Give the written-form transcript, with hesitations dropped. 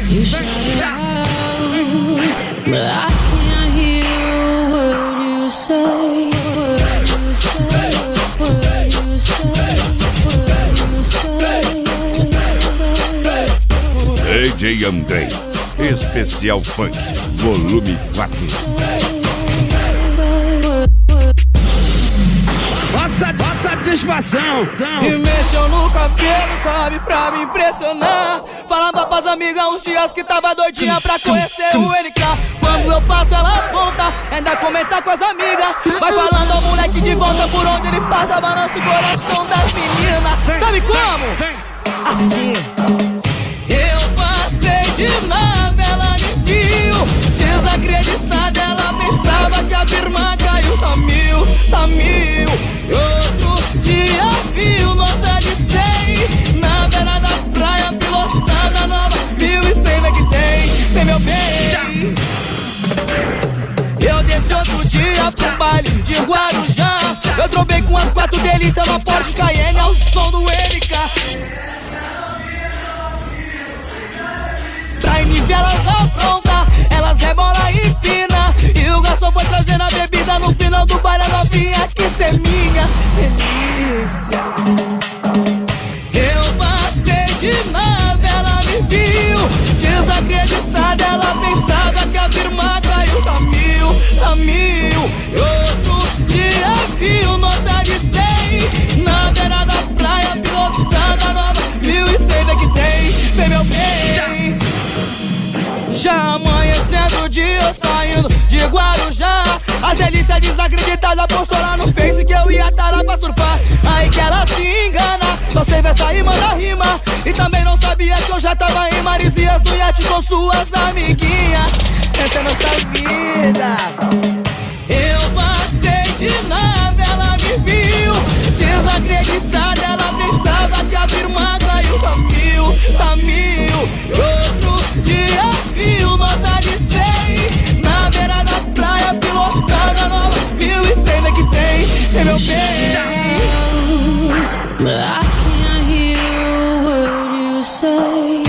You shout it out, but I can't hear a word you say. Word you say, word you say, word you say. DJ André, especial funk, volume 4. Satisfação. E mexeu no cabelo, sabe, pra me impressionar. Falava pras amigas uns dias que tava doidinha pra conhecer o NK. Quando eu passo ela aponta, ainda comenta com as amigas. Vai falando ao moleque de volta, por onde ele passa balança o coração das meninas. Sabe como? Assim. Eu passei de nave, ela me viu. Desacreditada, ela pensava que a firma caiu. Tá mil, tá mil. Outro dia viu nota de 100 na beira da praia, pilotada nova 1100, né que tem meu bem. Eu desci outro dia pro baile de Guarujá. Eu trovei com as 4 delícias, uma Porsche Cayenne ao som do NK. Pra MV elas apronta, elas rebola e empina. E o garçom foi trazendo a bebida, no final do baile a novinha quis ser minha delícia. Eu passei de nave, ela me viu. Desacreditada, ela pensava que a firma caiu. Tá mil, tá mil. Outro dia viu nota de 100 na beira da praia, pilotada nova 1100, vê que tem meu bem. Já amanhecendo o dia, eu saindo de Guarujá. As delícias desacreditadas postou lá no Face que eu ia tá lá pra surfar. Aí que ela se engana, só sei versa e manda rima. E também não sabia que eu já tava em Marizias do iate com suas amiguinhas. Essa é nossa vida. Eu passei de nave, ela me viu. Desacreditada, ela pensava que a firma caiu. Tá mil, tá mil. Outro dia viu nota de 100 na beira da praia, pilotada nova 1100, né que tem meu bem. But I can't hear a word you say.